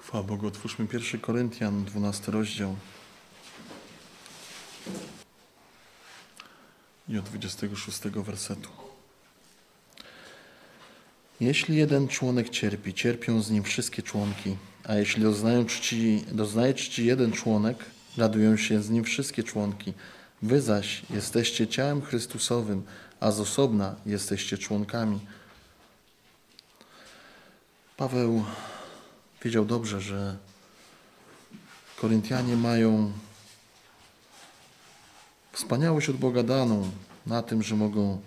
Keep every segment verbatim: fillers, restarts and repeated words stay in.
Chwała Bogu, otwórzmy pierwszy Koryntian, dwunasty rozdział. I od dwudziestego szóstego wersetu. Jeśli jeden członek cierpi, cierpią z nim wszystkie członki, a jeśli doznają czci, doznaje czci jeden członek, radują się z nim wszystkie członki. Wy zaś jesteście ciałem Chrystusowym, a z osobna jesteście członkami. Paweł wiedział dobrze, że Koryntianie mają wspaniałość od Boga daną na tym, że mogą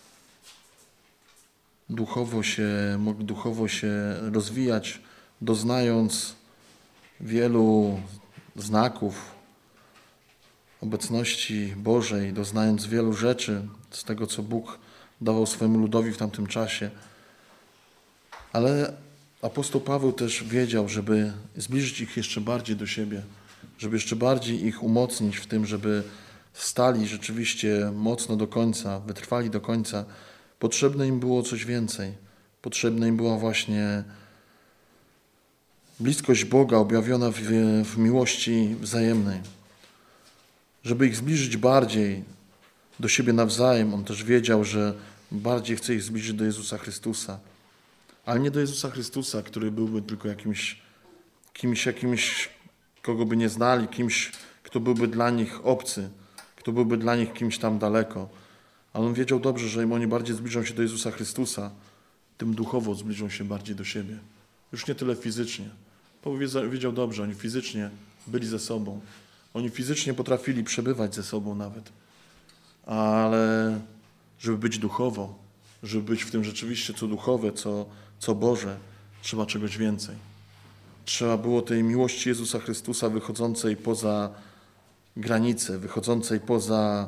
duchowo się, mogli duchowo się rozwijać, doznając wielu znaków obecności Bożej, doznając wielu rzeczy z tego, co Bóg dawał swojemu ludowi w tamtym czasie. Ale apostoł Paweł też wiedział, żeby zbliżyć ich jeszcze bardziej do siebie, żeby jeszcze bardziej ich umocnić w tym, żeby stali rzeczywiście mocno do końca, wytrwali do końca. Potrzebne im było coś więcej. Potrzebna im była właśnie bliskość Boga objawiona w, w miłości wzajemnej. Żeby ich zbliżyć bardziej do siebie nawzajem, on też wiedział, że bardziej chce ich zbliżyć do Jezusa Chrystusa. Ale nie do Jezusa Chrystusa, który byłby tylko jakimś, kimś, jakimś, kogo by nie znali, kimś, kto byłby dla nich obcy, kto byłby dla nich kimś tam daleko. Ale on wiedział dobrze, że im oni bardziej zbliżą się do Jezusa Chrystusa, tym duchowo zbliżą się bardziej do siebie. Już nie tyle fizycznie. Paweł wiedział dobrze, oni fizycznie byli ze sobą. Oni fizycznie potrafili przebywać ze sobą nawet. Ale żeby być duchowo, żeby być w tym rzeczywiście co duchowe, co, co Boże, trzeba czegoś więcej. Trzeba było tej miłości Jezusa Chrystusa wychodzącej poza granice, wychodzącej poza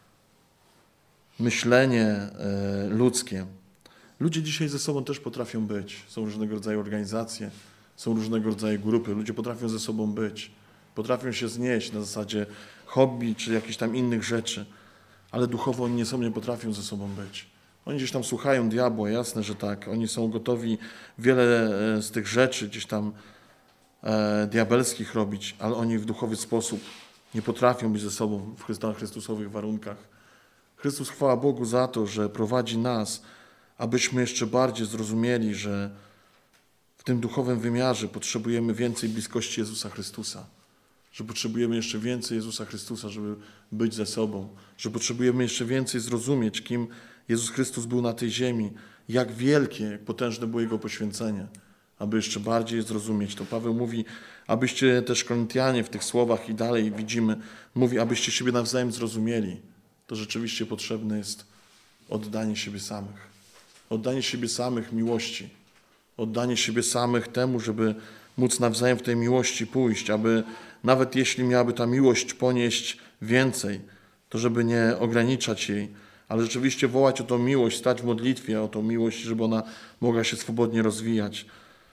myślenie ludzkie. Ludzie dzisiaj ze sobą też potrafią być. Są różnego rodzaju organizacje, są różnego rodzaju grupy. Ludzie potrafią ze sobą być. Potrafią się znieść na zasadzie hobby czy jakichś tam innych rzeczy. Ale duchowo oni nie są, nie potrafią ze sobą być. Oni gdzieś tam słuchają diabła, jasne, że tak. Oni są gotowi wiele z tych rzeczy gdzieś tam e, diabelskich robić, ale oni w duchowy sposób nie potrafią być ze sobą w chrystusowych warunkach. Chrystus, chwała Bogu za to, że prowadzi nas, abyśmy jeszcze bardziej zrozumieli, że w tym duchowym wymiarze potrzebujemy więcej bliskości Jezusa Chrystusa. Że potrzebujemy jeszcze więcej Jezusa Chrystusa, żeby być ze sobą. Że potrzebujemy jeszcze więcej zrozumieć, kim Jezus Chrystus był na tej ziemi. Jak wielkie, jak potężne było Jego poświęcenie. Aby jeszcze bardziej zrozumieć. To Paweł mówi, abyście też Koryntianie w tych słowach i dalej widzimy, mówi, abyście siebie nawzajem zrozumieli. To rzeczywiście potrzebne jest oddanie siebie samych. Oddanie siebie samych miłości. Oddanie siebie samych temu, żeby móc nawzajem w tej miłości pójść, aby nawet jeśli miałaby ta miłość ponieść więcej, to żeby nie ograniczać jej, ale rzeczywiście wołać o tą miłość, stać w modlitwie o tą miłość, żeby ona mogła się swobodnie rozwijać.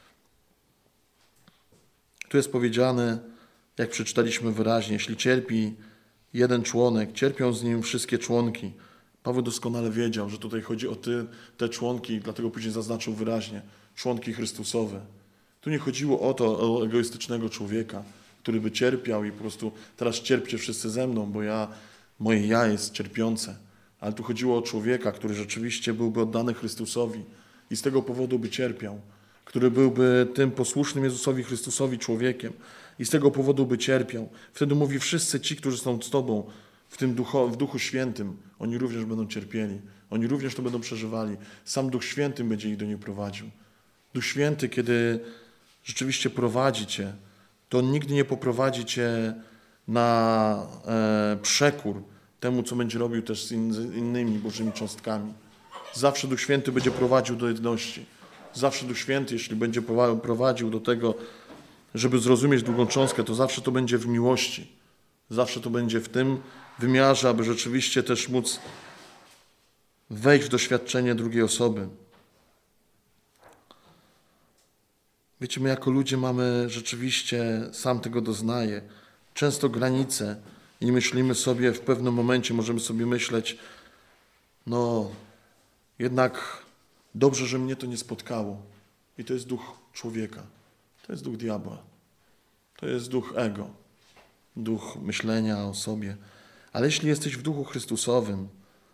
Tu jest powiedziane, jak przeczytaliśmy wyraźnie, jeśli cierpi jeden członek, cierpią z nim wszystkie członki. Paweł doskonale wiedział, że tutaj chodzi o ty, te członki, dlatego później zaznaczył wyraźnie, członki Chrystusowe. Tu nie chodziło o to, o egoistycznego człowieka, który by cierpiał i po prostu teraz cierpcie wszyscy ze mną, bo ja, moje ja jest cierpiące. Ale tu chodziło o człowieka, który rzeczywiście byłby oddany Chrystusowi i z tego powodu by cierpiał, który byłby tym posłusznym Jezusowi Chrystusowi człowiekiem i z tego powodu by cierpiał. Wtedy mówi, wszyscy ci, którzy są z Tobą w tym duchu, w Duchu Świętym, oni również będą cierpieli. Oni również to będą przeżywali. Sam Duch Święty będzie ich do niej prowadził. Duch Święty, kiedy rzeczywiście prowadzi Cię, to on nigdy nie poprowadzi Cię na e, przekór temu, co będzie robił też z in, innymi Bożymi cząstkami. Zawsze Duch Święty będzie prowadził do jedności. Zawsze Duch Święty, jeśli będzie prowadził do tego, żeby zrozumieć drugą cząstkę, to zawsze to będzie w miłości. Zawsze to będzie w tym wymiarze, aby rzeczywiście też móc wejść w doświadczenie drugiej osoby. Wiecie, my jako ludzie mamy rzeczywiście, sam tego doznaję, często granice i myślimy sobie w pewnym momencie, możemy sobie myśleć, no jednak dobrze, że mnie to nie spotkało. I to jest duch człowieka. To jest duch diabła. To jest duch ego. Duch myślenia o sobie. Ale jeśli jesteś w duchu Chrystusowym,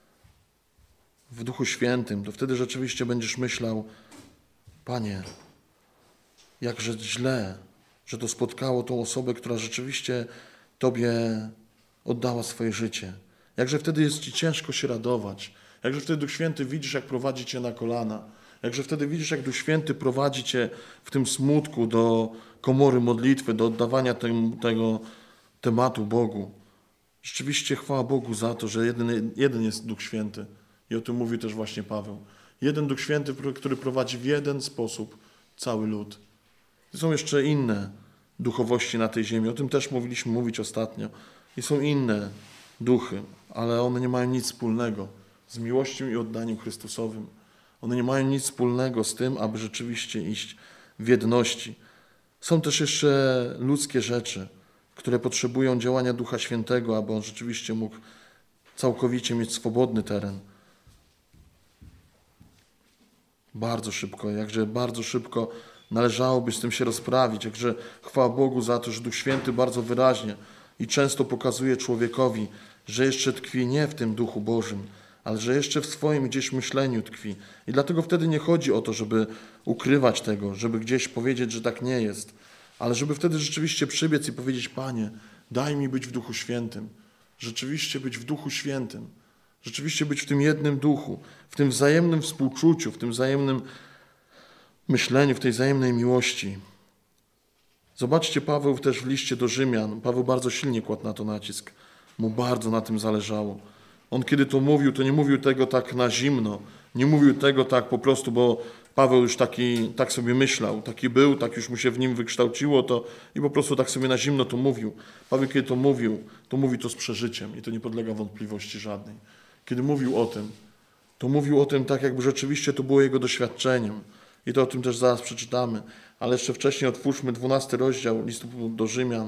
w duchu świętym, to wtedy rzeczywiście będziesz myślał, Panie, jakże źle, że to spotkało tą osobę, która rzeczywiście Tobie oddała swoje życie. Jakże wtedy jest Ci ciężko się radować. Jakże wtedy Duch Święty widzisz, jak prowadzi Cię na kolana. Jakże wtedy widzisz, jak Duch Święty prowadzi Cię w tym smutku do komory modlitwy, do oddawania tem, tego tematu Bogu. Rzeczywiście chwała Bogu za to, że jeden, jeden jest Duch Święty. I o tym mówił też właśnie Paweł. Jeden Duch Święty, który prowadzi w jeden sposób cały lud. Są jeszcze inne duchowości na tej ziemi. O tym też mówiliśmy mówić ostatnio. I są inne duchy, ale one nie mają nic wspólnego z miłością i oddaniem Chrystusowym. One nie mają nic wspólnego z tym, aby rzeczywiście iść w jedności. Są też jeszcze ludzkie rzeczy, które potrzebują działania Ducha Świętego, aby on rzeczywiście mógł całkowicie mieć swobodny teren. Bardzo szybko, jakże bardzo szybko należałoby z tym się rozprawić, jakże chwała Bogu za to, że Duch Święty bardzo wyraźnie i często pokazuje człowiekowi, że jeszcze tkwi nie w tym Duchu Bożym, ale że jeszcze w swoim gdzieś myśleniu tkwi. I dlatego wtedy nie chodzi o to, żeby ukrywać tego, żeby gdzieś powiedzieć, że tak nie jest, ale żeby wtedy rzeczywiście przybiec i powiedzieć, Panie, daj mi być w Duchu Świętym, rzeczywiście być w Duchu Świętym, rzeczywiście być w tym jednym duchu, w tym wzajemnym współczuciu, w tym wzajemnym myśleniu, w tej wzajemnej miłości. Zobaczcie, Paweł też w liście do Rzymian, Paweł bardzo silnie kładł na to nacisk, mu bardzo na tym zależało. On kiedy to mówił, to nie mówił tego tak na zimno, nie mówił tego tak po prostu, bo Paweł już taki, tak sobie myślał, taki był, tak już mu się w nim wykształciło to i po prostu tak sobie na zimno to mówił. Paweł kiedy to mówił, to mówi to z przeżyciem i to nie podlega wątpliwości żadnej. Kiedy mówił o tym, to mówił o tym tak, jakby rzeczywiście to było jego doświadczeniem. I to o tym też zaraz przeczytamy. Ale jeszcze wcześniej otwórzmy dwunasty rozdział listu do Rzymian.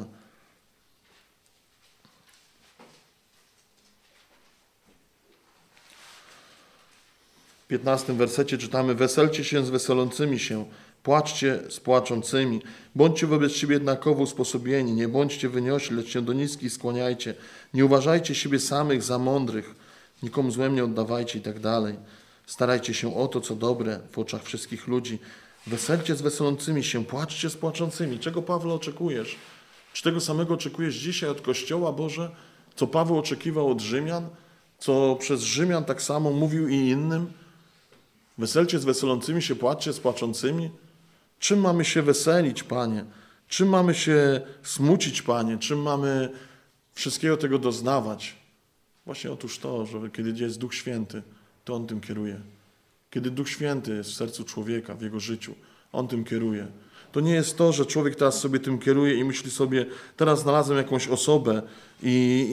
W piętnastym wersecie czytamy: Weselcie się z weselącymi się, płaczcie z płaczącymi. Bądźcie wobec siebie jednakowo usposobieni, nie bądźcie wyniośli, lecz się do niskich skłaniajcie. Nie uważajcie siebie samych za mądrych, nikomu złem nie oddawajcie i tak dalej. Starajcie się o to, co dobre w oczach wszystkich ludzi. Weselcie z weselącymi się, płaczcie z płaczącymi. Czego, Pawle, oczekujesz? Czy tego samego oczekujesz dzisiaj od Kościoła, Boże? Co Paweł oczekiwał od Rzymian? Co przez Rzymian tak samo mówił i innym? Weselcie z weselącymi się, płaczcie z płaczącymi? Czym mamy się weselić, Panie? Czym mamy się smucić, Panie? Czym mamy wszystkiego tego doznawać? Właśnie otóż to, że kiedy jest Duch Święty, to On tym kieruje. Kiedy Duch Święty jest w sercu człowieka, w jego życiu, On tym kieruje. To nie jest to, że człowiek teraz sobie tym kieruje i myśli sobie, teraz znalazłem jakąś osobę i,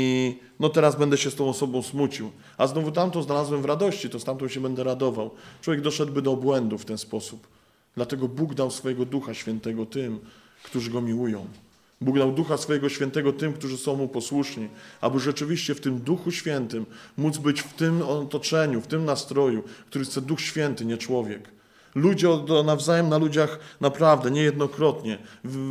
i no teraz będę się z tą osobą smucił. A znowu tamtą znalazłem w radości, to z tamtą się będę radował. Człowiek doszedłby do obłędu w ten sposób. Dlatego Bóg dał swojego Ducha Świętego tym, którzy Go miłują. Bóg dał Ducha swojego Świętego tym, którzy są Mu posłuszni, aby rzeczywiście w tym Duchu Świętym móc być w tym otoczeniu, w tym nastroju, który chce Duch Święty, nie człowiek. Ludzie nawzajem na ludziach naprawdę niejednokrotnie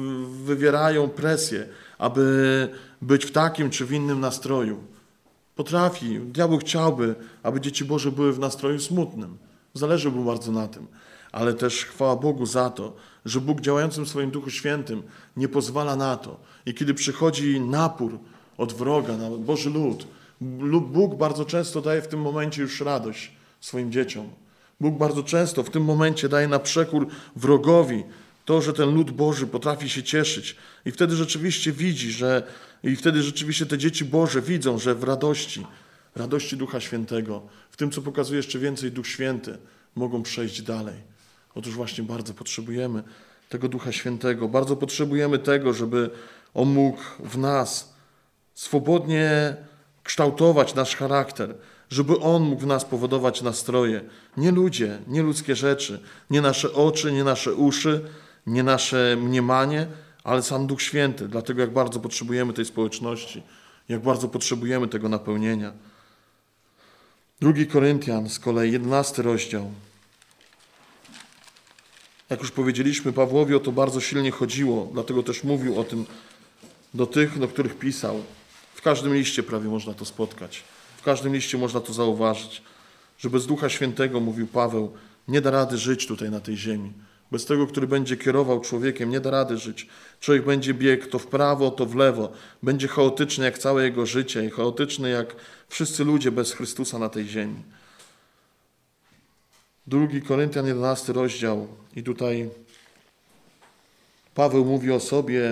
wywierają presję, aby być w takim czy w innym nastroju. Potrafi, diabeł chciałby, aby dzieci Boże były w nastroju smutnym. Zależy mu bardzo na tym. Ale też chwała Bogu za to, że Bóg działającym w swoim Duchu Świętym nie pozwala na to. I kiedy przychodzi napór od wroga na Boży lud, Bóg bardzo często daje w tym momencie już radość swoim dzieciom. Bóg bardzo często w tym momencie daje na przekór wrogowi to, że ten lud Boży potrafi się cieszyć. I wtedy rzeczywiście widzi, że i wtedy rzeczywiście te dzieci Boże widzą, że w radości, radości Ducha Świętego, w tym, co pokazuje jeszcze więcej Duch Święty, mogą przejść dalej. Otóż właśnie bardzo potrzebujemy tego Ducha Świętego. Bardzo potrzebujemy tego, żeby On mógł w nas swobodnie kształtować nasz charakter, żeby On mógł w nas powodować nastroje. Nie ludzie, nie ludzkie rzeczy, nie nasze oczy, nie nasze uszy, nie nasze mniemanie, ale sam Duch Święty. Dlatego jak bardzo potrzebujemy tej społeczności, jak bardzo potrzebujemy tego napełnienia. Drugi Koryntian z kolei, jedenasty rozdział. Jak już powiedzieliśmy, Pawłowi o to bardzo silnie chodziło, dlatego też mówił o tym do tych, do których pisał. W każdym liście prawie można to spotkać. W każdym liście można to zauważyć, że bez Ducha Świętego, mówił Paweł, nie da rady żyć tutaj na tej ziemi. Bez tego, który będzie kierował człowiekiem, nie da rady żyć. Człowiek będzie biegł to w prawo, to w lewo. Będzie chaotyczny jak całe jego życie i chaotyczny jak wszyscy ludzie bez Chrystusa na tej ziemi. Drugi Koryntian, jedenasty rozdział. I tutaj Paweł mówi o sobie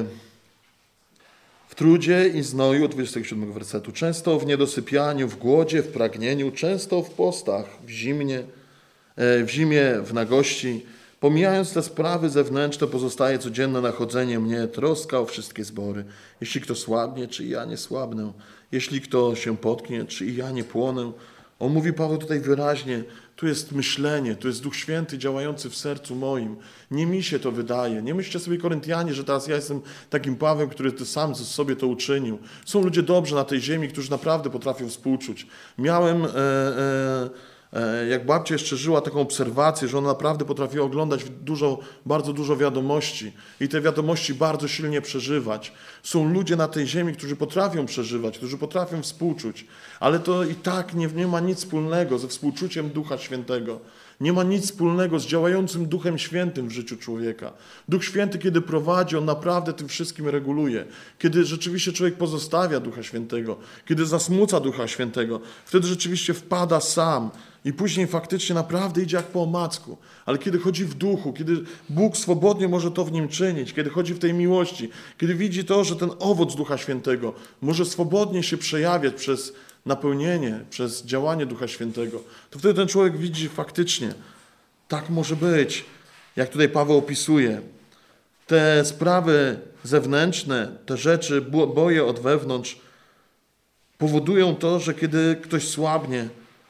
w trudzie i znoju, od dwudziestego siódmego wersetu. Często w niedosypianiu, w głodzie, w pragnieniu, często w postach, w zimnie, w zimie, w nagości. Pomijając te sprawy zewnętrzne, pozostaje codzienne nachodzenie mnie, troska o wszystkie zbory. Jeśli kto słabnie, czy i ja nie słabnę? Jeśli kto się potknie, czy i ja nie płonę? On mówi, Paweł, tutaj wyraźnie, tu jest myślenie, tu jest Duch Święty działający w sercu moim. Nie mi się to wydaje. Nie myślcie sobie, Koryntianie, że teraz ja jestem takim Pawłem, który ty sam sobie to uczynił. Są ludzie dobrzy na tej ziemi, którzy naprawdę potrafią współczuć. Miałem... E, e, Jak babcia jeszcze żyła, taką obserwację, że ona naprawdę potrafiła oglądać dużo, bardzo dużo wiadomości i te wiadomości bardzo silnie przeżywać. Są ludzie na tej ziemi, którzy potrafią przeżywać, którzy potrafią współczuć, ale to i tak nie, nie ma nic wspólnego ze współczuciem Ducha Świętego. Nie ma nic wspólnego z działającym Duchem Świętym w życiu człowieka. Duch Święty, kiedy prowadzi, on naprawdę tym wszystkim reguluje. Kiedy rzeczywiście człowiek pozostawia Ducha Świętego, kiedy zasmuca Ducha Świętego, wtedy rzeczywiście wpada sam i później faktycznie naprawdę idzie jak po omacku. Ale kiedy chodzi w duchu, kiedy Bóg swobodnie może to w nim czynić, kiedy chodzi w tej miłości, kiedy widzi to, że ten owoc Ducha Świętego może swobodnie się przejawiać przez napełnienie, przez działanie Ducha Świętego, to wtedy ten człowiek widzi faktycznie, tak może być, jak tutaj Paweł opisuje. Te sprawy zewnętrzne, te rzeczy, boje od wewnątrz powodują to, że kiedy ktoś słabnie,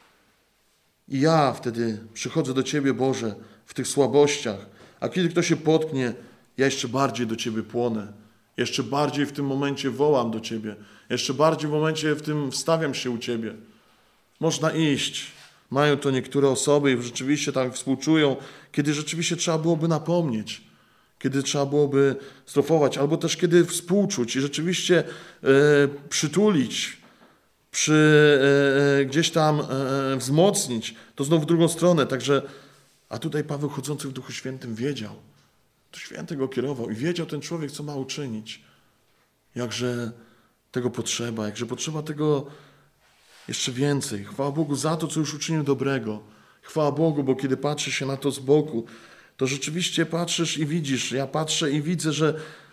i ja wtedy przychodzę do Ciebie, Boże, w tych słabościach, a kiedy ktoś się potknie, ja jeszcze bardziej do Ciebie płonę. Jeszcze bardziej w tym momencie wołam do Ciebie. Jeszcze bardziej w momencie w tym wstawiam się u Ciebie. Można iść. Mają to niektóre osoby i rzeczywiście tak współczują, kiedy rzeczywiście trzeba byłoby napomnieć, kiedy trzeba byłoby strofować, albo też kiedy współczuć i rzeczywiście e, przytulić, przy, e, gdzieś tam e, wzmocnić, to znowu w drugą stronę. Także, a tutaj Paweł chodzący w Duchu Świętym wiedział, Duch Święty go kierował i wiedział ten człowiek, co ma uczynić. Jakże tego potrzeba, jakże potrzeba tego jeszcze więcej. Chwała Bogu za to, co już uczynił dobrego. Chwała Bogu, bo kiedy patrzy się na to z boku, to rzeczywiście patrzysz i widzisz. Ja patrzę i widzę, że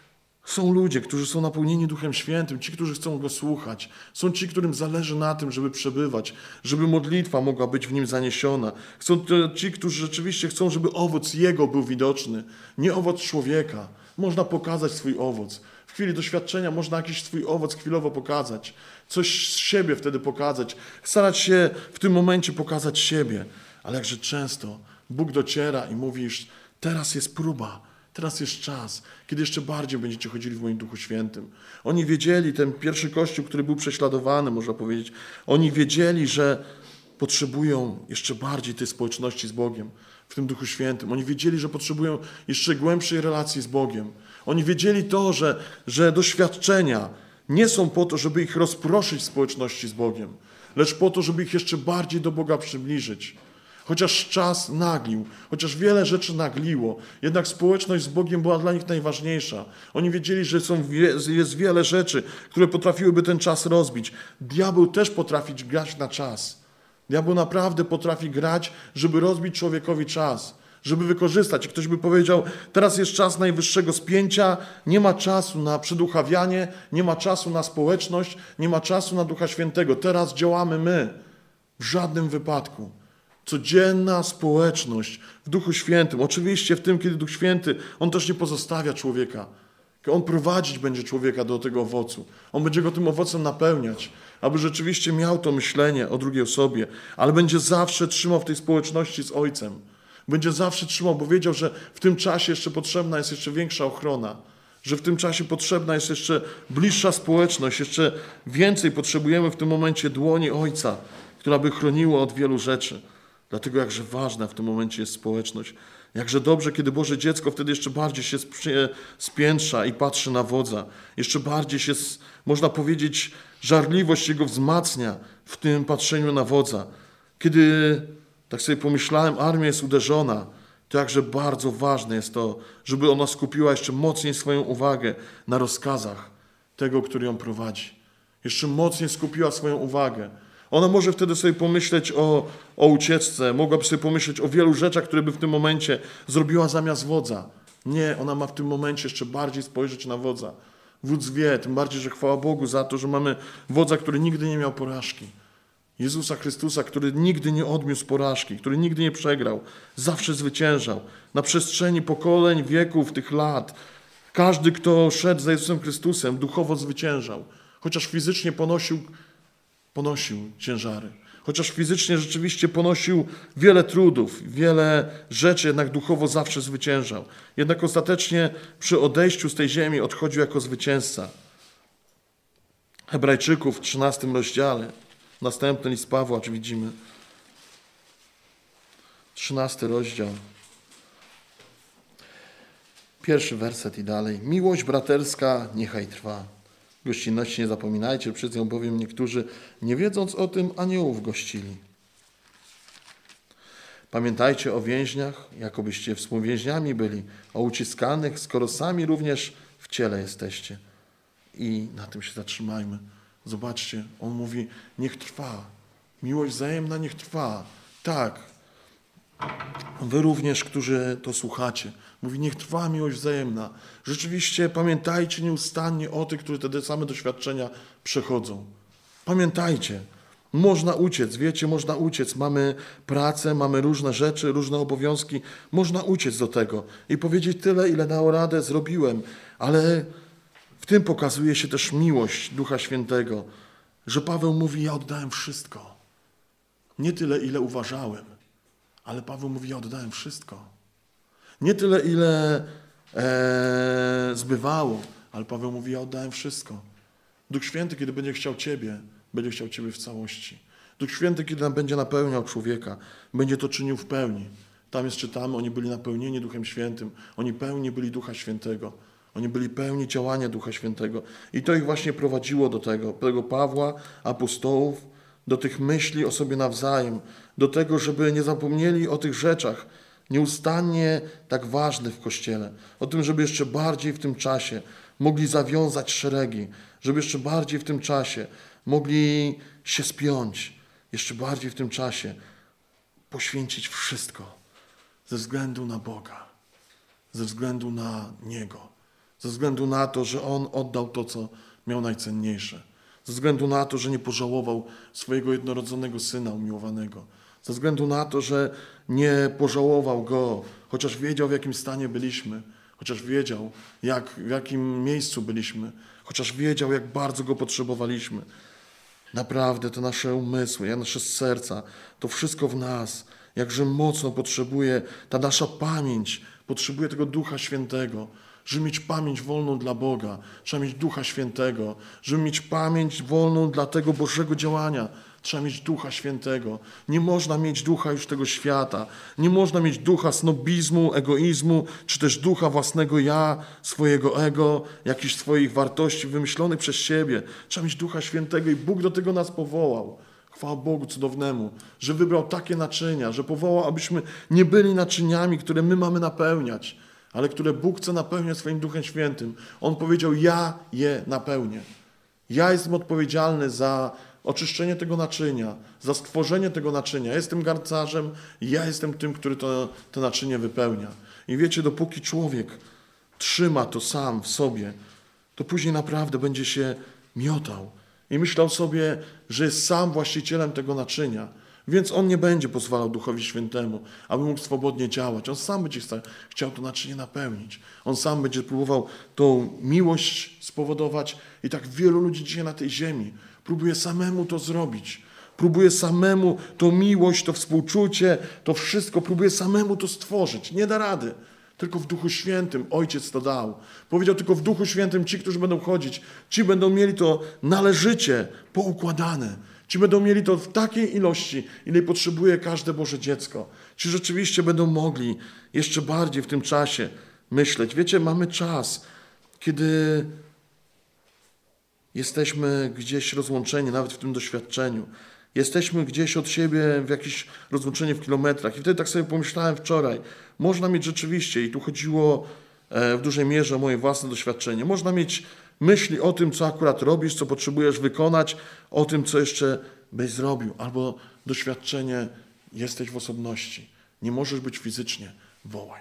są ludzie, którzy są napełnieni Duchem Świętym, ci, którzy chcą Go słuchać. Są ci, którym zależy na tym, żeby przebywać, żeby modlitwa mogła być w nim zaniesiona. Są ci, którzy rzeczywiście chcą, żeby owoc Jego był widoczny, nie owoc człowieka. Można pokazać swój owoc. W chwili doświadczenia można jakiś swój owoc chwilowo pokazać. Coś z siebie wtedy pokazać. Starać się w tym momencie pokazać siebie. Ale jakże często Bóg dociera i mówisz, teraz jest próba. Teraz jest czas, kiedy jeszcze bardziej będziecie chodzili w moim Duchu Świętym. Oni wiedzieli, ten pierwszy Kościół, który był prześladowany, można powiedzieć, oni wiedzieli, że potrzebują jeszcze bardziej tej społeczności z Bogiem w tym Duchu Świętym. Oni wiedzieli, że potrzebują jeszcze głębszej relacji z Bogiem. Oni wiedzieli to, że, że doświadczenia nie są po to, żeby ich rozproszyć w społeczności z Bogiem, lecz po to, żeby ich jeszcze bardziej do Boga przybliżyć. Chociaż czas naglił, chociaż wiele rzeczy nagliło, jednak społeczność z Bogiem była dla nich najważniejsza. Oni wiedzieli, że są, jest wiele rzeczy, które potrafiłyby ten czas rozbić. Diabeł też potrafi grać na czas. Diabeł naprawdę potrafi grać, żeby rozbić człowiekowi czas, żeby wykorzystać. I ktoś by powiedział, teraz jest czas najwyższego spięcia, nie ma czasu na przeduchawianie, nie ma czasu na społeczność, nie ma czasu na Ducha Świętego. Teraz działamy my. W żadnym wypadku. Codzienna społeczność w Duchu Świętym. Oczywiście w tym, kiedy Duch Święty, On też nie pozostawia człowieka. On prowadzić będzie człowieka do tego owocu. On będzie go tym owocem napełniać, aby rzeczywiście miał to myślenie o drugiej osobie, ale będzie zawsze trzymał w tej społeczności z Ojcem. Będzie zawsze trzymał, bo wiedział, że w tym czasie jeszcze potrzebna jest jeszcze większa ochrona, że w tym czasie potrzebna jest jeszcze bliższa społeczność, jeszcze więcej potrzebujemy w tym momencie dłoni Ojca, która by chroniła od wielu rzeczy. Dlatego jakże ważna w tym momencie jest społeczność. Jakże dobrze, kiedy Boże dziecko wtedy jeszcze bardziej się spiętrza i patrzy na wodza. Jeszcze bardziej się, można powiedzieć, żarliwość jego wzmacnia w tym patrzeniu na wodza. Kiedy, tak sobie pomyślałem, armia jest uderzona, to jakże bardzo ważne jest to, żeby ona skupiła jeszcze mocniej swoją uwagę na rozkazach tego, który ją prowadzi. Jeszcze mocniej skupiła swoją uwagę. Ona może wtedy sobie pomyśleć o, o ucieczce, mogłaby sobie pomyśleć o wielu rzeczach, które by w tym momencie zrobiła zamiast wodza. Nie, ona ma w tym momencie jeszcze bardziej spojrzeć na wodza. Wódz wie, tym bardziej, że chwała Bogu za to, że mamy wodza, który nigdy nie miał porażki. Jezusa Chrystusa, który nigdy nie odniósł porażki, który nigdy nie przegrał, zawsze zwyciężał. Na przestrzeni pokoleń, wieków, tych lat, każdy, kto szedł za Jezusem Chrystusem, duchowo zwyciężał. Chociaż fizycznie ponosił, ponosił ciężary. Chociaż fizycznie rzeczywiście ponosił wiele trudów, wiele rzeczy, jednak duchowo zawsze zwyciężał. Jednak ostatecznie przy odejściu z tej ziemi odchodził jako zwycięzca. Hebrajczyków w trzynastym rozdziale, następny list Pawła, czy widzimy, trzynasty rozdział, pierwszy werset i dalej. Miłość braterska niechaj trwa. Gościnności nie zapominajcie, przed nią bowiem niektórzy, nie wiedząc o tym, aniołów gościli. Pamiętajcie o więźniach, jakobyście współwięźniami byli, o uciskanych, skoro sami również w ciele jesteście. I na tym się zatrzymajmy. Zobaczcie, on mówi, niech trwa. Miłość wzajemna niech trwa. Tak. Wy również, którzy to słuchacie. Mówi, niech trwa miłość wzajemna. Rzeczywiście pamiętajcie nieustannie o tych, którzy te same doświadczenia przechodzą. Pamiętajcie. Można uciec, wiecie, można uciec. Mamy pracę, mamy różne rzeczy, różne obowiązki. Można uciec do tego i powiedzieć tyle, ile dało radę, zrobiłem. Ale w tym pokazuje się też miłość Ducha Świętego, że Paweł mówi, ja oddałem wszystko. Nie tyle, ile uważałem, ale Paweł mówi, ja oddałem wszystko. Nie tyle, ile e, zbywało, ale Paweł mówi, ja oddałem wszystko. Duch Święty, kiedy będzie chciał Ciebie, będzie chciał Ciebie w całości. Duch Święty, kiedy będzie napełniał człowieka, będzie to czynił w pełni. Tam jest, czytamy, oni byli napełnieni Duchem Świętym. Oni pełni byli Ducha Świętego. Oni byli pełni działania Ducha Świętego. I to ich właśnie prowadziło do tego, tego Pawła, apostołów, do tych myśli o sobie nawzajem, do tego, żeby nie zapomnieli o tych rzeczach nieustannie tak ważnych w Kościele. O tym, żeby jeszcze bardziej w tym czasie mogli zawiązać szeregi, żeby jeszcze bardziej w tym czasie mogli się spiąć, jeszcze bardziej w tym czasie poświęcić wszystko ze względu na Boga, ze względu na Niego, ze względu na to, że On oddał to, co miał najcenniejsze, ze względu na to, że nie pożałował swojego jednorodzonego Syna umiłowanego, ze względu na to, że nie pożałował Go, chociaż wiedział, w jakim stanie byliśmy, chociaż wiedział, jak, w jakim miejscu byliśmy, chociaż wiedział, jak bardzo Go potrzebowaliśmy. Naprawdę te nasze umysły, nasze serca, to wszystko w nas, jakże mocno potrzebuje, ta nasza pamięć potrzebuje tego Ducha Świętego. Żeby mieć pamięć wolną dla Boga, trzeba mieć Ducha Świętego. Żeby mieć pamięć wolną dla tego Bożego działania, trzeba mieć Ducha Świętego. Nie można mieć ducha już tego świata. Nie można mieć ducha snobizmu, egoizmu, czy też ducha własnego ja, swojego ego, jakichś swoich wartości wymyślonych przez siebie. Trzeba mieć Ducha Świętego i Bóg do tego nas powołał. Chwała Bogu cudownemu, że wybrał takie naczynia, że powołał, abyśmy nie byli naczyniami, które my mamy napełniać, ale które Bóg chce napełniać swoim Duchem Świętym. On powiedział, ja je napełnię. Ja jestem odpowiedzialny za oczyszczenie tego naczynia, za stworzenie tego naczynia. Jestem garncarzem i ja jestem tym, który to, to naczynie wypełnia. I wiecie, dopóki człowiek trzyma to sam w sobie, to później naprawdę będzie się miotał i myślał sobie, że jest sam właścicielem tego naczynia. Więc on nie będzie pozwalał Duchowi Świętemu, aby mógł swobodnie działać. On sam będzie chciał to naczynie napełnić. On sam będzie próbował tą miłość spowodować. I tak wielu ludzi dzisiaj na tej ziemi próbuje samemu to zrobić. Próbuje samemu tą miłość, to współczucie, to wszystko, próbuje samemu to stworzyć. Nie da rady. Tylko w Duchu Świętym Ojciec to dał. Powiedział, tylko w Duchu Świętym ci, którzy będą chodzić, ci będą mieli to należycie poukładane. Ci będą mieli to w takiej ilości, ile potrzebuje każde Boże dziecko. Czy rzeczywiście będą mogli jeszcze bardziej w tym czasie myśleć? Wiecie, mamy czas, kiedy jesteśmy gdzieś rozłączeni, nawet w tym doświadczeniu. Jesteśmy gdzieś od siebie w jakieś rozłączenie w kilometrach. I wtedy tak sobie pomyślałem wczoraj, można mieć rzeczywiście, i tu chodziło w dużej mierze o moje własne doświadczenie, można mieć myśli o tym, co akurat robisz, co potrzebujesz wykonać, o tym, co jeszcze byś zrobił, albo doświadczenie, jesteś w osobności, nie możesz być fizycznie, wołaj.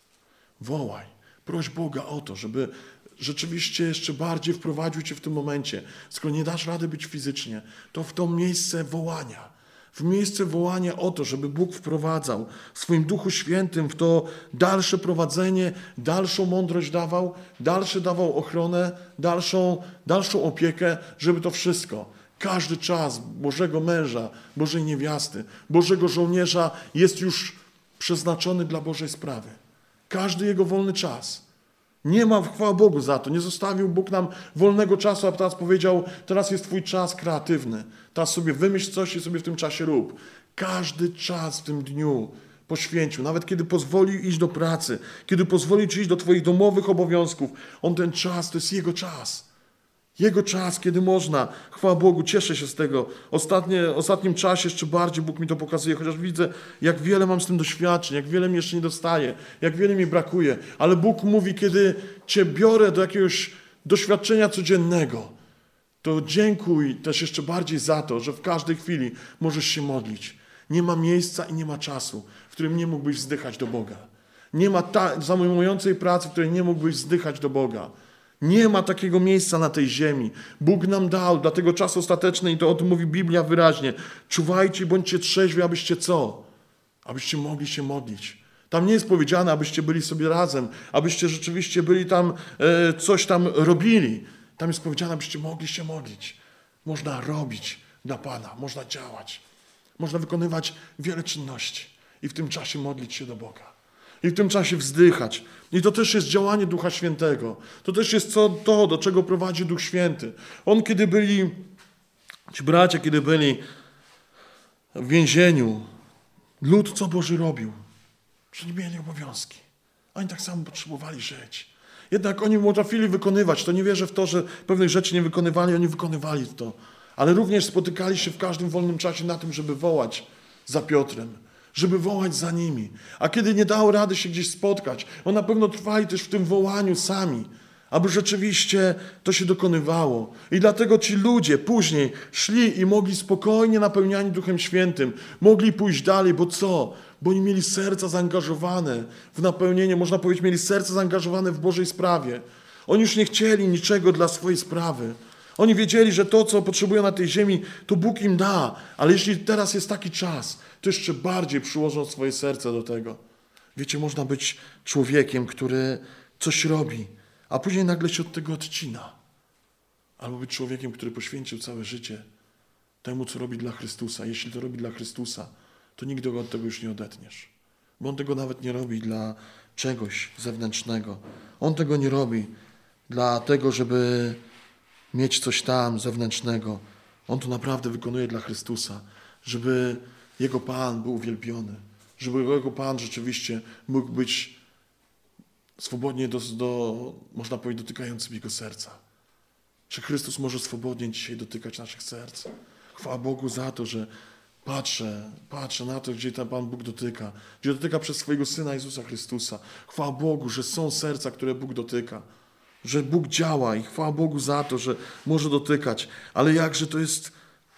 Wołaj. Proś Boga o to, żeby rzeczywiście jeszcze bardziej wprowadził cię w tym momencie. Skoro nie dasz rady być fizycznie, to w to miejsce wołania. W miejsce wołania o to, żeby Bóg wprowadzał w swoim Duchu Świętym w to dalsze prowadzenie, dalszą mądrość dawał, dalsze dawał ochronę, dalszą, dalszą opiekę, żeby to wszystko, każdy czas Bożego męża, Bożej niewiasty, Bożego żołnierza jest już przeznaczony dla Bożej sprawy. Każdy jego wolny czas. Nie ma, chwała Bogu za to, nie zostawił Bóg nam wolnego czasu, a teraz powiedział, teraz jest twój czas kreatywny. Teraz sobie wymyśl coś i sobie w tym czasie rób. Każdy czas w tym dniu poświęcił, nawet kiedy pozwolił iść do pracy, kiedy pozwolił ci iść do twoich domowych obowiązków, on ten czas, to jest jego czas. Jego czas, kiedy można. Chwała Bogu, cieszę się z tego. Ostatnie, ostatnim czasie jeszcze bardziej Bóg mi to pokazuje, chociaż widzę, jak wiele mam z tym doświadczeń, jak wiele mi jeszcze nie dostaje, jak wiele mi brakuje. Ale Bóg mówi, kiedy cię biorę do jakiegoś doświadczenia codziennego, to dziękuj też jeszcze bardziej za to, że w każdej chwili możesz się modlić. Nie ma miejsca i nie ma czasu, w którym nie mógłbyś wzdychać do Boga. Nie ma ta, zajmującej pracy, w której nie mógłbyś wzdychać do Boga. Nie ma takiego miejsca na tej ziemi. Bóg nam dał dla tego czas ostateczny i to o tym mówi Biblia wyraźnie. Czuwajcie, bądźcie trzeźwi, abyście co? Abyście mogli się modlić. Tam nie jest powiedziane, abyście byli sobie razem, abyście rzeczywiście byli tam, e, coś tam robili. Tam jest powiedziane, abyście mogli się modlić. Można robić dla Pana, można działać. Można wykonywać wiele czynności i w tym czasie modlić się do Boga. I w tym czasie wzdychać. I to też jest działanie Ducha Świętego. To też jest co, to, do czego prowadzi Duch Święty. On, kiedy byli, ci bracia, kiedy byli w więzieniu, lud co Boży robił? Że nie mieli obowiązki. Oni tak samo potrzebowali żyć. Jednak oni potrafili wykonywać. To nie wierzę w to, że pewnych rzeczy nie wykonywali, oni wykonywali to. Ale również spotykali się w każdym wolnym czasie na tym, żeby wołać za Piotrem, żeby wołać za nimi. A kiedy nie dało rady się gdzieś spotkać, on na pewno trwali też w tym wołaniu sami, aby rzeczywiście to się dokonywało. I dlatego ci ludzie później szli i mogli spokojnie napełniani Duchem Świętym, mogli pójść dalej, bo co? Bo oni mieli serca zaangażowane w napełnienie, można powiedzieć, mieli serce zaangażowane w Bożej sprawie. Oni już nie chcieli niczego dla swojej sprawy. Oni wiedzieli, że to, co potrzebują na tej ziemi, to Bóg im da. Ale jeśli teraz jest taki czas, to jeszcze bardziej przyłożą swoje serce do tego. Wiecie, można być człowiekiem, który coś robi, a później nagle się od tego odcina. Albo być człowiekiem, który poświęcił całe życie temu, co robi dla Chrystusa. Jeśli to robi dla Chrystusa, to nigdy go od tego już nie odetniesz. Bo on tego nawet nie robi dla czegoś zewnętrznego. On tego nie robi dla tego, żeby mieć coś tam zewnętrznego. On to naprawdę wykonuje dla Chrystusa, żeby Jego Pan był uwielbiony, żeby Jego Pan rzeczywiście mógł być swobodnie, do, do, można powiedzieć, dotykającym Jego serca. Czy Chrystus może swobodnie dzisiaj dotykać naszych serc? Chwała Bogu za to, że patrzę, patrzę na to, gdzie ten Pan Bóg dotyka, gdzie dotyka przez swojego Syna Jezusa Chrystusa. Chwała Bogu, że są serca, które Bóg dotyka, że Bóg działa i chwała Bogu za to, że może dotykać. Ale jakże to jest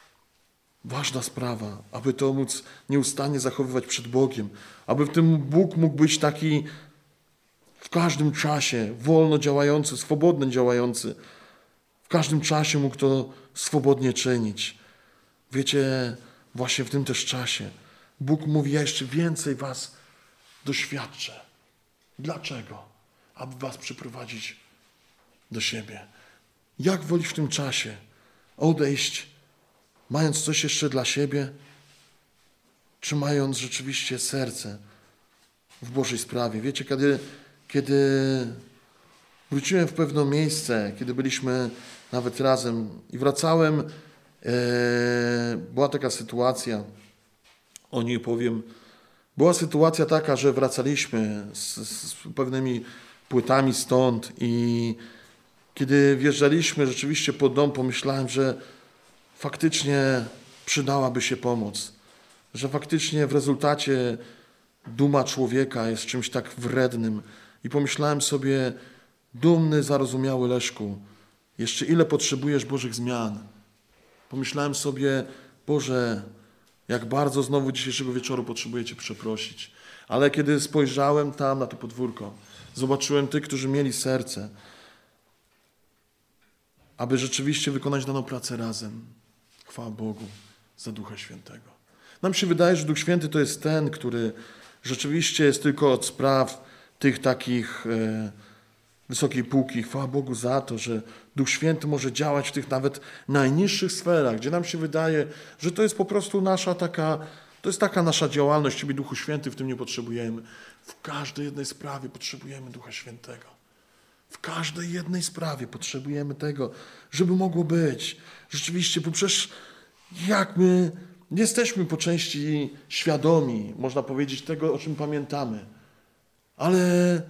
ważna sprawa, aby to móc nieustannie zachowywać przed Bogiem, aby w tym Bóg mógł być taki w każdym czasie wolno działający, swobodnie działający. W każdym czasie mógł to swobodnie czynić. Wiecie, właśnie w tym też czasie Bóg mówi, ja jeszcze więcej was doświadczę. Dlaczego? Aby was przyprowadzić do siebie. Jak wolisz w tym czasie odejść, mając coś jeszcze dla siebie, czy mając rzeczywiście serce w Bożej sprawie? Wiecie, kiedy, kiedy wróciłem w pewne miejsce, kiedy byliśmy nawet razem i wracałem, e, była taka sytuacja, o niej powiem Była sytuacja taka, że wracaliśmy z, z pewnymi płytami stąd i kiedy wjeżdżaliśmy rzeczywiście pod dom, pomyślałem, że faktycznie przydałaby się pomoc. Że faktycznie w rezultacie duma człowieka jest czymś tak wrednym. I pomyślałem sobie, dumny, zarozumiały Leszku, jeszcze ile potrzebujesz Bożych zmian. Pomyślałem sobie, Boże, jak bardzo znowu dzisiejszego wieczoru potrzebuję Cię przeprosić. Ale kiedy spojrzałem tam na to podwórko, zobaczyłem tych, którzy mieli serce, aby rzeczywiście wykonać daną pracę razem. Chwała Bogu za Ducha Świętego. Nam się wydaje, że Duch Święty to jest ten, który rzeczywiście jest tylko od spraw tych takich e, wysokiej półki. Chwała Bogu za to, że Duch Święty może działać w tych nawet najniższych sferach, gdzie nam się wydaje, że to jest po prostu nasza taka, to jest taka nasza działalność. Ciebie, Duchu Święty, w tym nie potrzebujemy. W każdej jednej sprawie potrzebujemy Ducha Świętego. W każdej jednej sprawie potrzebujemy tego, żeby mogło być. Rzeczywiście, bo przecież jak my nie jesteśmy po części świadomi, można powiedzieć, tego, o czym pamiętamy. Ale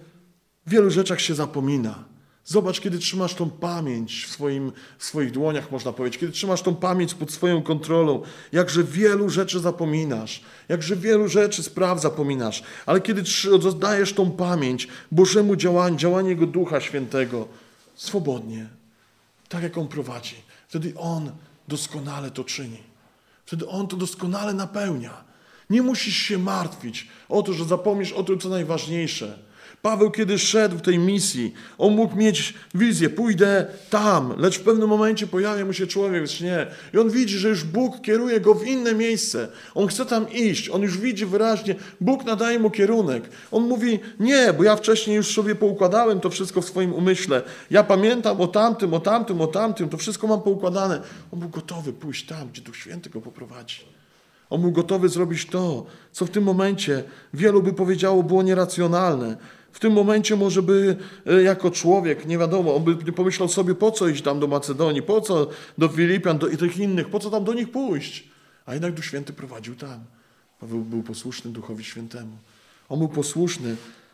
w wielu rzeczach się zapomina. Zobacz, kiedy trzymasz tą pamięć w, swoim, w swoich dłoniach, można powiedzieć, kiedy trzymasz tą pamięć pod swoją kontrolą, jakże wielu rzeczy zapominasz, jakże wielu rzeczy, spraw zapominasz. Ale kiedy oddajesz tą pamięć Bożemu działaniu, działaniu Jego Ducha Świętego, swobodnie, tak jak On prowadzi, wtedy On doskonale to czyni. Wtedy On to doskonale napełnia. Nie musisz się martwić o to, że zapomnisz o tym, co najważniejsze. Paweł, kiedy szedł w tej misji, on mógł mieć wizję, pójdę tam, lecz w pewnym momencie pojawia mu się człowiek w śnie i on widzi, że już Bóg kieruje go w inne miejsce. On chce tam iść, on już widzi wyraźnie, Bóg nadaje mu kierunek. On mówi, nie, bo ja wcześniej już sobie poukładałem to wszystko w swoim umyśle. Ja pamiętam o tamtym, o tamtym, o tamtym, to wszystko mam poukładane. On był gotowy pójść tam, gdzie Duch Święty go poprowadzi. On był gotowy zrobić to, co w tym momencie wielu by powiedziało było nieracjonalne. W tym momencie może by jako człowiek, nie wiadomo, on by pomyślał sobie, po co iść tam do Macedonii, po co do Filipian do, i tych innych, po co tam do nich pójść. A jednak Duch Święty prowadził tam. Paweł był posłuszny Duchowi Świętemu. On był posłuszny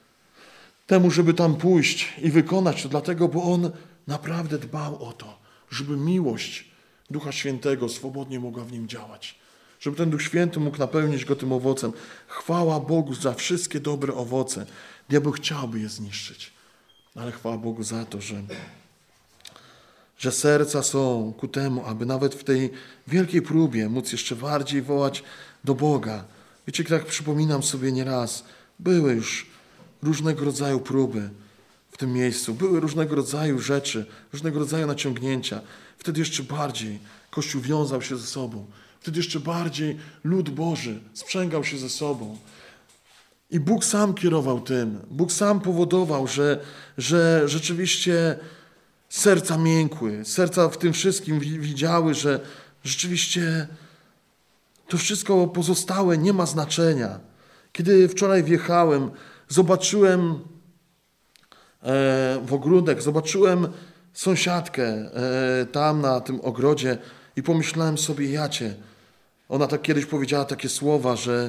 temu, żeby tam pójść i wykonać to, dlatego, bo on naprawdę dbał o to, żeby miłość Ducha Świętego swobodnie mogła w nim działać. Żeby ten Duch Święty mógł napełnić go tym owocem. Chwała Bogu za wszystkie dobre owoce. Diabeł chciałby je zniszczyć. Ale chwała Bogu za to, że, że serca są ku temu, aby nawet w tej wielkiej próbie móc jeszcze bardziej wołać do Boga. Wiecie, tak przypominam sobie nieraz, były już różnego rodzaju próby w tym miejscu. Były różnego rodzaju rzeczy, różnego rodzaju naciągnięcia. Wtedy jeszcze bardziej Kościół wiązał się ze sobą. Wtedy jeszcze bardziej lud Boży sprzęgał się ze sobą. I Bóg sam kierował tym. Bóg sam powodował, że, że rzeczywiście serca miękły. Serca w tym wszystkim widziały, że rzeczywiście to wszystko pozostałe nie ma znaczenia. Kiedy wczoraj wjechałem, zobaczyłem w ogródek, zobaczyłem sąsiadkę tam na tym ogrodzie i pomyślałem sobie, Jacie, ona tak kiedyś powiedziała takie słowa, że,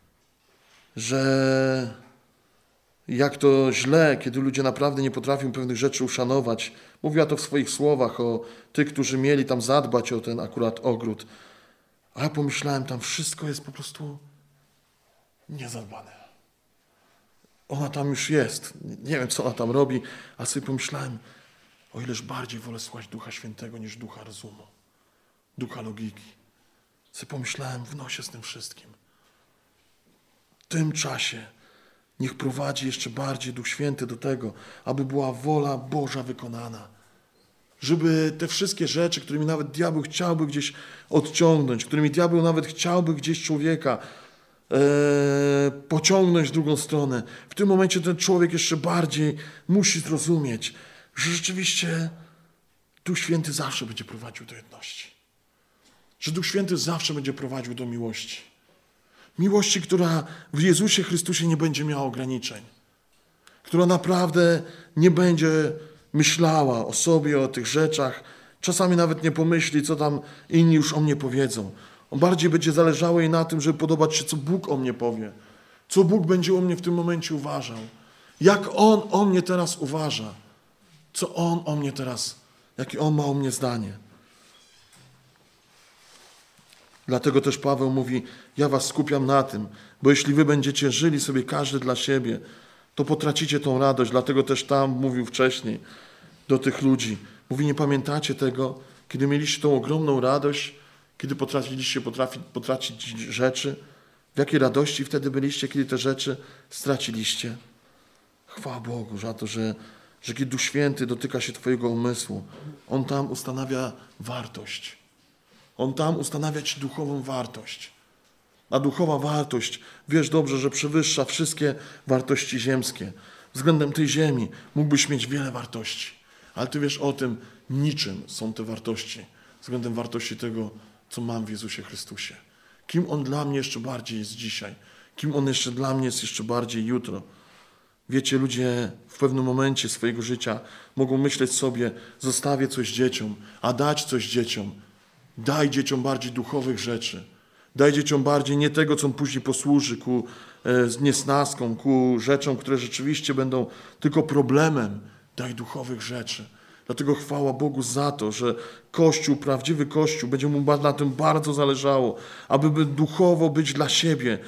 że jak to źle, kiedy ludzie naprawdę nie potrafią pewnych rzeczy uszanować. Mówiła to w swoich słowach o tych, którzy mieli tam zadbać o ten akurat ogród. A ja pomyślałem, tam wszystko jest po prostu niezadbane. Ona tam już jest. Nie wiem, co ona tam robi, a sobie pomyślałem, o ileż bardziej wolę słuchać Ducha Świętego niż Ducha rozumu, Ducha logiki. Sobie pomyślałem, w nosie z tym wszystkim. W tym czasie niech prowadzi jeszcze bardziej Duch Święty do tego, aby była wola Boża wykonana. Żeby te wszystkie rzeczy, którymi nawet diabeł chciałby gdzieś odciągnąć, którymi diabeł nawet chciałby gdzieś człowieka e, pociągnąć w drugą stronę, w tym momencie ten człowiek jeszcze bardziej musi zrozumieć, że rzeczywiście Duch Święty zawsze będzie prowadził do jedności. Że Duch Święty zawsze będzie prowadził do miłości. Miłości, która w Jezusie Chrystusie nie będzie miała ograniczeń. Która naprawdę nie będzie myślała o sobie, o tych rzeczach. Czasami nawet nie pomyśli, co tam inni już o mnie powiedzą. On bardziej będzie zależało jej na tym, żeby podobać się, co Bóg o mnie powie. Co Bóg będzie o mnie w tym momencie uważał? Jak On o mnie teraz uważa? Co On o mnie teraz, jakie On ma o mnie zdanie? Dlatego też Paweł mówi, ja was skupiam na tym, bo jeśli wy będziecie żyli sobie każdy dla siebie, to potracicie tą radość. Dlatego też tam mówił wcześniej do tych ludzi. Mówi, nie pamiętacie tego, kiedy mieliście tą ogromną radość, kiedy potrafiliście potrafi, potracić rzeczy? W jakiej radości wtedy byliście, kiedy te rzeczy straciliście? Chwała Bogu za to, że, że kiedy Duch Święty dotyka się twojego umysłu, On tam ustanawia wartość. On tam ustanawia ci duchową wartość. A duchowa wartość, wiesz dobrze, że przewyższa wszystkie wartości ziemskie. Względem tej ziemi mógłbyś mieć wiele wartości, ale ty wiesz o tym, niczym są te wartości względem wartości tego, co mam w Jezusie Chrystusie. Kim On dla mnie jeszcze bardziej jest dzisiaj. Kim On jeszcze dla mnie jest jeszcze bardziej jutro. Wiecie, ludzie w pewnym momencie swojego życia mogą myśleć sobie, zostawię coś dzieciom, a dać coś dzieciom. Daj dzieciom bardziej duchowych rzeczy. Daj dzieciom bardziej nie tego, co później posłuży ku e, niesnaskom, ku rzeczom, które rzeczywiście będą tylko problemem. Daj duchowych rzeczy. Dlatego chwała Bogu za to, że Kościół, prawdziwy Kościół, będzie mu na tym bardzo zależało, aby duchowo być dla siebie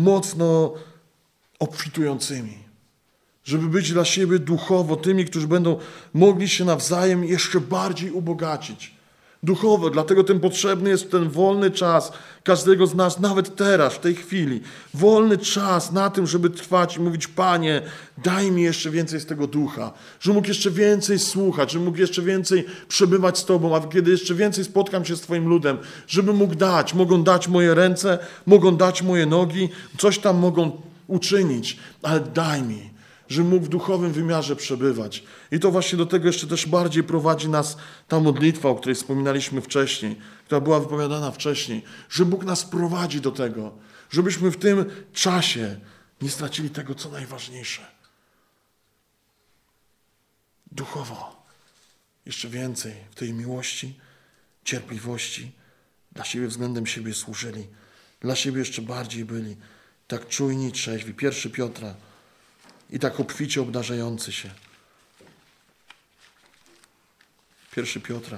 mocno obfitującymi. Żeby być dla siebie duchowo tymi, którzy będą mogli się nawzajem jeszcze bardziej ubogacić. Duchowo, dlatego tym potrzebny jest ten wolny czas każdego z nas, nawet teraz, w tej chwili. Wolny czas na tym, żeby trwać i mówić, Panie, daj mi jeszcze więcej z tego ducha, że mógł jeszcze więcej słuchać, że mógł jeszcze więcej przebywać z Tobą, a kiedy jeszcze więcej spotkam się z Twoim ludem, żeby mógł dać, mogą dać moje ręce, mogą dać moje nogi, coś tam mogą uczynić, ale daj mi, że mógł w duchowym wymiarze przebywać. I to właśnie do tego jeszcze też bardziej prowadzi nas ta modlitwa, o której wspominaliśmy wcześniej, która była wypowiadana wcześniej, że Bóg nas prowadzi do tego, żebyśmy w tym czasie nie stracili tego, co najważniejsze. Duchowo. Jeszcze więcej w tej miłości, cierpliwości, dla siebie względem siebie służyli, dla siebie jeszcze bardziej byli tak czujni i trzeźwi. Pierwszy Piotra i tak obficie obdarzający się. Pierwszy Piotra.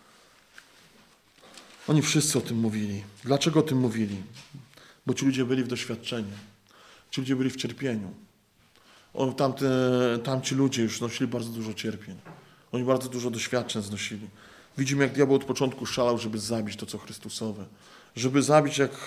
Oni wszyscy o tym mówili. Dlaczego o tym mówili? Bo ci ludzie byli w doświadczeniu. Ci ludzie byli w cierpieniu. On, tamte, tamci ludzie już znosili bardzo dużo cierpień. Oni bardzo dużo doświadczeń znosili. Widzimy, jak diabeł od początku szalał, żeby zabić to, co Chrystusowe. Żeby zabić, jak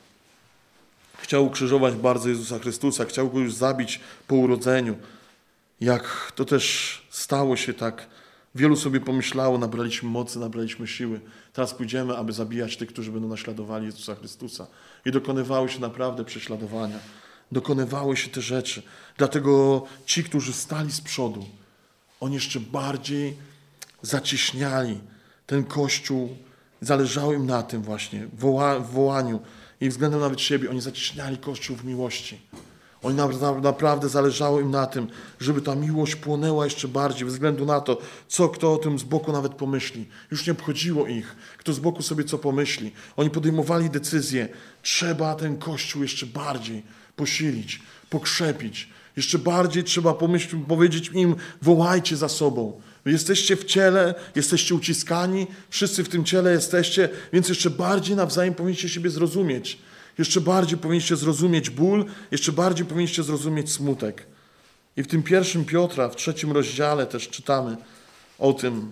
chciał ukrzyżować bardzo Jezusa Chrystusa, chciał go już zabić po urodzeniu. Jak to też stało się tak, wielu sobie pomyślało, nabraliśmy mocy, nabraliśmy siły. Teraz pójdziemy, aby zabijać tych, którzy będą naśladowali Jezusa Chrystusa. I dokonywały się naprawdę prześladowania. Dokonywały się te rzeczy. Dlatego ci, którzy stali z przodu, oni jeszcze bardziej zacieśniali ten Kościół. Zależało im na tym właśnie, woła, w wołaniu i względem nawet siebie. Oni zacieśniali Kościół w miłości. Oni naprawdę zależało im na tym, żeby ta miłość płonęła jeszcze bardziej, ze względu na to, co kto o tym z boku nawet pomyśli. Już nie obchodziło ich, kto z boku sobie co pomyśli. Oni podejmowali decyzję, trzeba ten Kościół jeszcze bardziej posilić, pokrzepić. Jeszcze bardziej trzeba pomyśleć, powiedzieć im, wołajcie za sobą. Jesteście w ciele, jesteście uciskani, wszyscy w tym ciele jesteście, więc jeszcze bardziej nawzajem powinniście siebie zrozumieć. Jeszcze bardziej powinniście zrozumieć ból, jeszcze bardziej powinniście zrozumieć smutek. I w tym pierwszym Piotra, w trzecim rozdziale też czytamy o tym,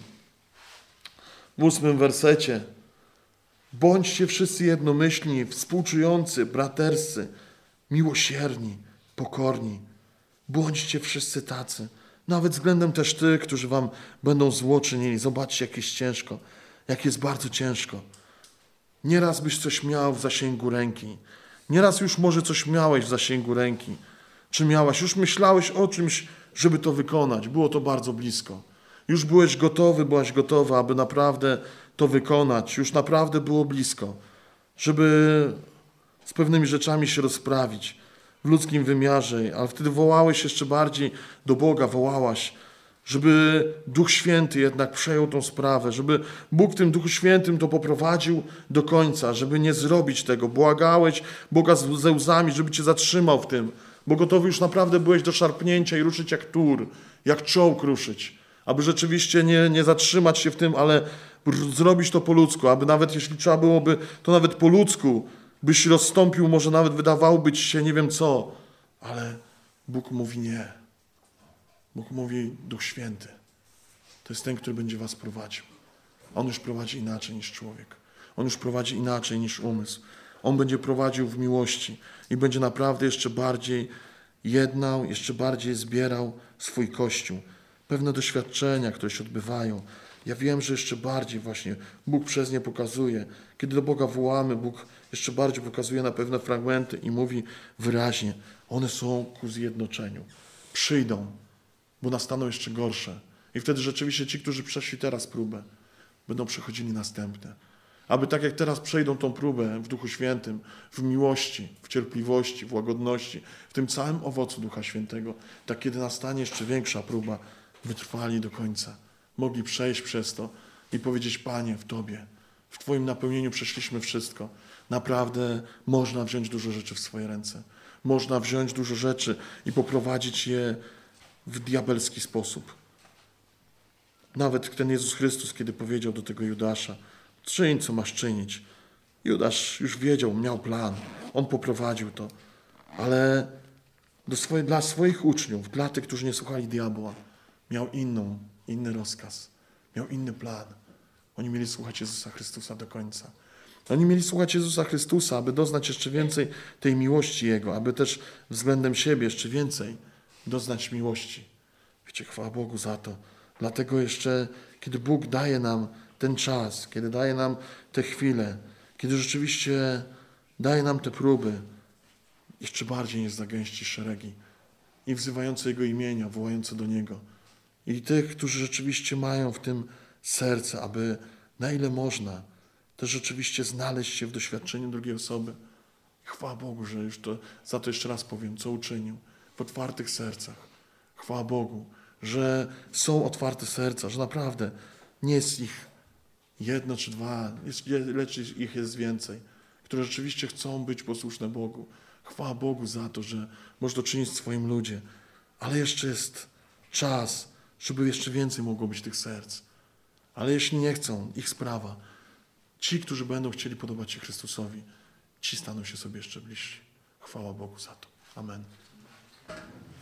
w ósmym wersecie. Bądźcie wszyscy jednomyślni, współczujący, braterscy, miłosierni, pokorni. Bądźcie wszyscy tacy. Nawet względem też tych, którzy wam będą zło czynili. Zobaczcie, jak jest ciężko, jak jest bardzo ciężko. Nieraz byś coś miał w zasięgu ręki. Nieraz już może coś miałeś w zasięgu ręki. Czy miałaś? Już myślałeś o czymś, żeby to wykonać. Było to bardzo blisko. Już byłeś gotowy, byłaś gotowa, aby naprawdę to wykonać. Już naprawdę było blisko, żeby z pewnymi rzeczami się rozprawić w ludzkim wymiarze. Ale wtedy wołałeś jeszcze bardziej do Boga, wołałaś, żeby Duch Święty jednak przejął tą sprawę, żeby Bóg w tym Duchu Świętym to poprowadził do końca, żeby nie zrobić tego. Błagałeś Boga ze łzami, żeby cię zatrzymał w tym, bo gotowy już naprawdę byłeś do szarpnięcia i ruszyć jak tur, jak czołg ruszyć, aby rzeczywiście nie, nie zatrzymać się w tym, ale zrobić to po ludzku, aby nawet jeśli trzeba byłoby, to nawet po ludzku byś rozstąpił, może nawet wydawałoby ci się nie wiem co, ale Bóg mówi nie. Bóg mówi Duch Święty. To jest ten, który będzie was prowadził. On już prowadzi inaczej niż człowiek. On już prowadzi inaczej niż umysł. On będzie prowadził w miłości i będzie naprawdę jeszcze bardziej jednał, jeszcze bardziej zbierał swój Kościół. Pewne doświadczenia, które się odbywają. Ja wiem, że jeszcze bardziej właśnie Bóg przez nie pokazuje. Kiedy do Boga wołamy, Bóg jeszcze bardziej pokazuje na pewne fragmenty i mówi wyraźnie, one są ku zjednoczeniu. Przyjdą, bo nastaną jeszcze gorsze. I wtedy rzeczywiście ci, którzy przeszli teraz próbę, będą przechodzili następne. Aby tak jak teraz przejdą tą próbę w Duchu Świętym, w miłości, w cierpliwości, w łagodności, w tym całym owocu Ducha Świętego, tak kiedy nastanie jeszcze większa próba, wytrwali do końca. Mogli przejść przez to i powiedzieć, Panie, w Tobie, w Twoim napełnieniu przeszliśmy wszystko. Naprawdę można wziąć dużo rzeczy w swoje ręce. Można wziąć dużo rzeczy i poprowadzić je w diabelski sposób. Nawet ten Jezus Chrystus, kiedy powiedział do tego Judasza, czyń, co masz czynić. Judasz już wiedział, miał plan. On poprowadził to. Ale do swoje, dla swoich uczniów, dla tych, którzy nie słuchali diabła, miał inną, inny rozkaz. Miał inny plan. Oni mieli słuchać Jezusa Chrystusa do końca. Oni mieli słuchać Jezusa Chrystusa, aby doznać jeszcze więcej tej miłości Jego, aby też względem siebie jeszcze więcej doznać miłości. Wiecie, chwała Bogu za to. Dlatego jeszcze, kiedy Bóg daje nam ten czas, kiedy daje nam te chwile, kiedy rzeczywiście daje nam te próby, jeszcze bardziej nie zagęści szeregi i wzywające Jego imienia, wołające do Niego. I tych, którzy rzeczywiście mają w tym serce, aby na ile można też rzeczywiście znaleźć się w doświadczeniu drugiej osoby. Chwała Bogu, że już to, za to jeszcze raz powiem, co uczynił w otwartych sercach. Chwała Bogu, że są otwarte serca, że naprawdę nie jest ich jedno czy dwa, jest, lecz ich jest więcej, które rzeczywiście chcą być posłuszne Bogu. Chwała Bogu za to, że może to czynić swoim ludzie, ale jeszcze jest czas, żeby jeszcze więcej mogło być tych serc. Ale jeśli nie chcą, ich sprawa. Ci, którzy będą chcieli podobać się Chrystusowi, ci staną się sobie jeszcze bliżsi. Chwała Bogu za to. Amen.